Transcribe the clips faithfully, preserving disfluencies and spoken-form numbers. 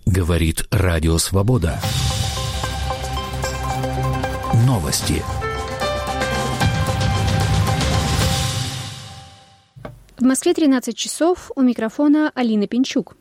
Говорит Радио Свобода. Новости. В Москве тринадцать часов, у микрофона Алина Пинчук.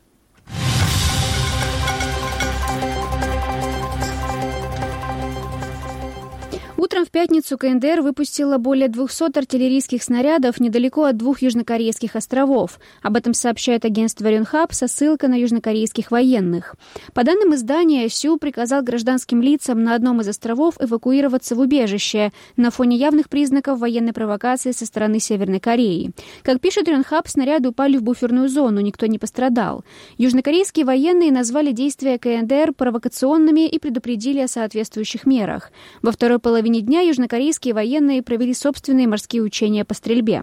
Утром в пятницу КНДР выпустила более двухсот артиллерийских снарядов недалеко от двух южнокорейских островов. Об этом сообщает агентство Yonhap со ссылкой на южнокорейских военных. По данным издания, Сеул приказал гражданским лицам на одном из островов эвакуироваться в убежище на фоне явных признаков военной провокации со стороны Северной Кореи. Как пишет Yonhap, снаряды упали в буферную зону, никто не пострадал. Южнокорейские военные назвали действия КНДР провокационными и предупредили о соответствующих мерах. Во второй половине дня южнокорейские военные провели собственные морские учения по стрельбе.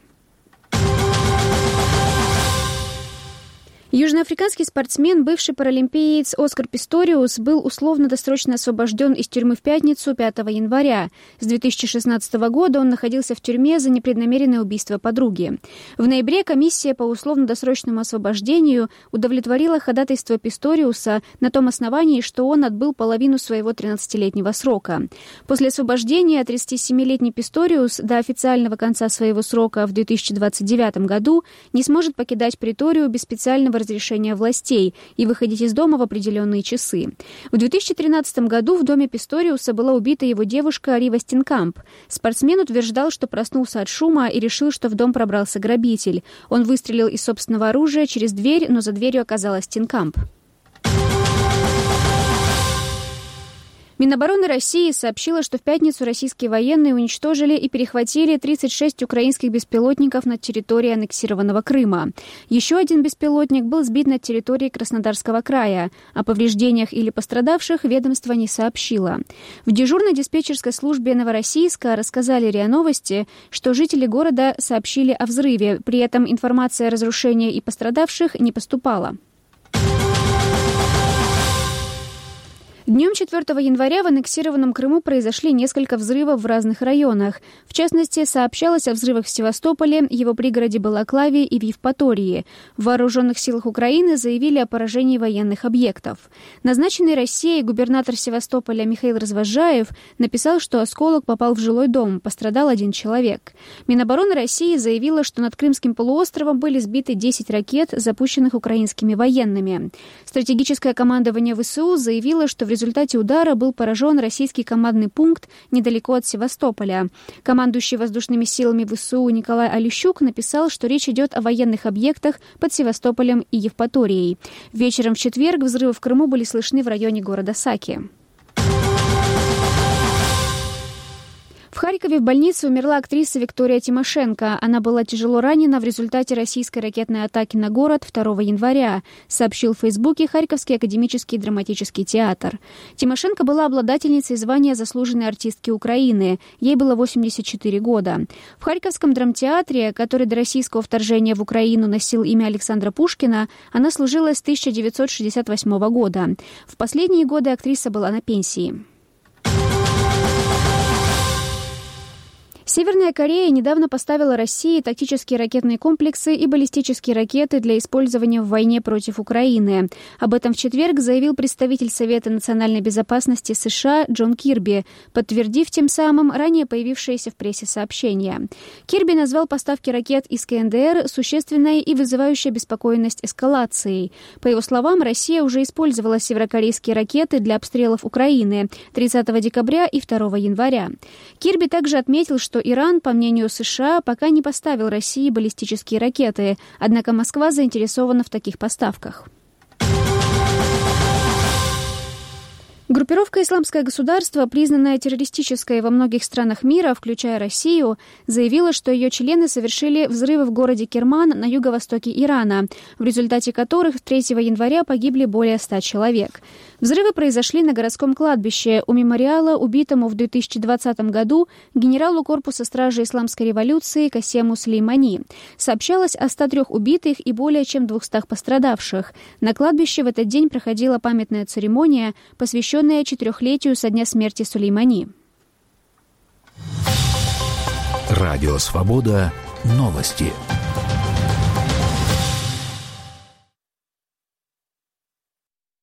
Южноафриканский спортсмен, бывший паралимпиец Оскар Писториус, был условно-досрочно освобожден из тюрьмы в пятницу, пятого января. С две тысячи шестнадцатого года он находился в тюрьме за непреднамеренное убийство подруги. В ноябре комиссия по условно-досрочному освобождению удовлетворила ходатайство Писториуса на том основании, что он отбыл половину своего тринадцатилетнего срока. После освобождения тридцатисемилетний Писториус до официального конца своего срока в две тысячи двадцать девятом году не сможет покидать приторию без специального разрешения властей и выходить из дома в определенные часы. В две тысячи тринадцатом году в доме Писториуса была убита его девушка Рива Стенкамп. Спортсмен утверждал, что проснулся от шума и решил, что в дом пробрался грабитель. Он выстрелил из собственного оружия через дверь, но за дверью оказалась Стенкамп. Минобороны России сообщила, что в пятницу российские военные уничтожили и перехватили тридцать шесть украинских беспилотников над территорией аннексированного Крыма. Еще один беспилотник был сбит над территорией Краснодарского края. О повреждениях или пострадавших ведомство не сообщило. В дежурной диспетчерской службе Новороссийска рассказали РИА Новости, что жители города сообщили о взрыве, при этом информация о разрушении и пострадавших не поступала. Днем четвертого января в аннексированном Крыму произошли несколько взрывов в разных районах. В частности, сообщалось о взрывах в Севастополе, его пригороде Балаклаве и в Евпатории. В Вооруженных силах Украины заявили о поражении военных объектов. Назначенный Россией губернатор Севастополя Михаил Развозжаев написал, что осколок попал в жилой дом, пострадал один человек. Минобороны России заявила, что над Крымским полуостровом были сбиты десять ракет, запущенных украинскими военными. Стратегическое командование ВСУ заявило, что в В результате удара был поражен российский командный пункт недалеко от Севастополя. Командующий воздушными силами ВСУ Николай Олещук написал, что речь идет о военных объектах под Севастополем и Евпаторией. Вечером в четверг взрывы в Крыму были слышны в районе города Саки. В Харькове в больнице умерла актриса Виктория Тимошенко. Она была тяжело ранена в результате российской ракетной атаки на город второго января, сообщил в Фейсбуке Харьковский академический драматический театр. Тимошенко была обладательницей звания заслуженной артистки Украины. Ей было восемьдесят четыре года. В Харьковском драмтеатре, который до российского вторжения в Украину носил имя Александра Пушкина, она служила с тысяча девятьсот шестьдесят восьмого года. В последние годы актриса была на пенсии. Северная Корея недавно поставила России тактические ракетные комплексы и баллистические ракеты для использования в войне против Украины. Об этом в четверг заявил представитель Совета национальной безопасности США Джон Кирби, подтвердив тем самым ранее появившееся в прессе сообщение. Кирби назвал поставки ракет из КНДР существенной и вызывающей обеспокоенность эскалацией. По его словам, Россия уже использовала северокорейские ракеты для обстрелов Украины тридцатого декабря и второго января. Кирби также отметил, что Иран, по мнению США, пока не поставил России баллистические ракеты, однако Москва заинтересована в таких поставках. Группировка «Исламское государство», признанная террористической во многих странах мира, включая Россию, заявила, что ее члены совершили взрывы в городе Керман на юго-востоке Ирана, в результате которых третьего января погибли более ста человек. Взрывы произошли на городском кладбище у мемориала убитому в две тысячи двадцатом году генералу корпуса стражи исламской революции Касему Сулеймани. Сообщалось о ста трёх убитых и более чем двухстах пострадавших. На кладбище в этот день проходила памятная церемония, посвященная четырехлетию со дня смерти Сулеймани. Радио Свобода. Новости.